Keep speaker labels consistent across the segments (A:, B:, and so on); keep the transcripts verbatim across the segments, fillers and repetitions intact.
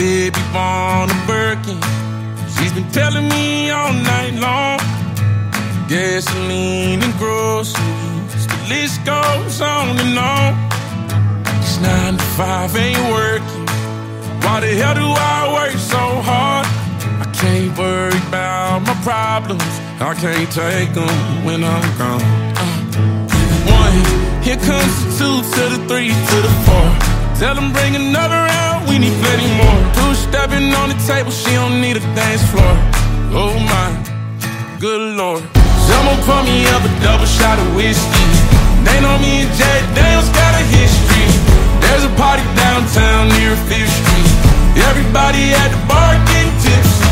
A: baby born a Birkin. She's been telling me all night long. Gasoline and groceries, the list goes on and on. It's nine to five, ain't working. Why the hell do I work so hard? I can't worry about my problems, I can't take them when I'm gone. uh. One, here comes the two to the three to the four. Tell them bring another round, we need plenty more. Two stepping on the table, she don't need a dance floor. Oh my, good Lord. Someone pour me up a double shot of whiskey. They know me and Jay Daniels got a history. There's a party downtown near Fifth Street. Everybody at the bar getting tipsy.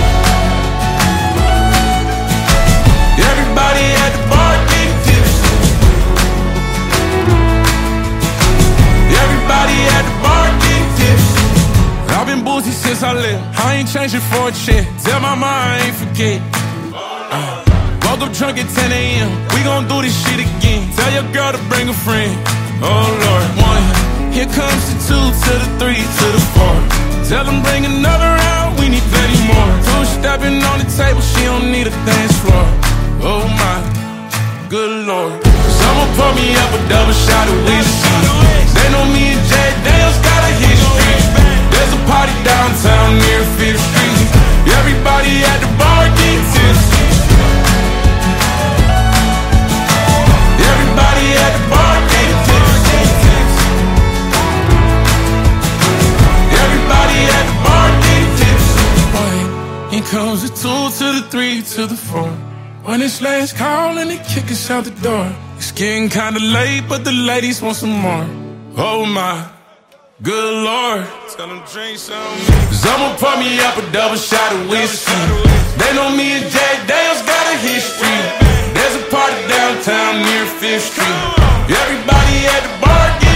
A: Everybody at the bar getting tipsy. Everybody at the bar getting tipsy. I've been boozy since I left, I ain't changing for a check. Tell my mom I ain't forget. uh. Woke up drunk at ten a m, we gon' do this shit again. Tell your girl to bring a friend. Oh Lord. One, here comes the two to the three to the four. Tell them bring another round, we need plenty more. Two stepping on the table, she don't need a dance floor. Oh my, good Lord. Someone pour me up a double shot of whiskey. They know me and Jay Daniels got a history. There's a party downtown near Fifth Street. Everybody at the bar getting tipsy. Everybody at the bar getting tipsy. Everybody at the bar getting tipsy. One, here comes the two to the three to the four. When it's last call and they kick us out the door. It's getting kinda late, but the ladies want some more. Oh my, good Lord. Tell them drink some. Someone pour me up a double shot of whiskey. They know me and Jay Daniels got a history. There's a party downtown near Fifth Street. Everybody at the bar get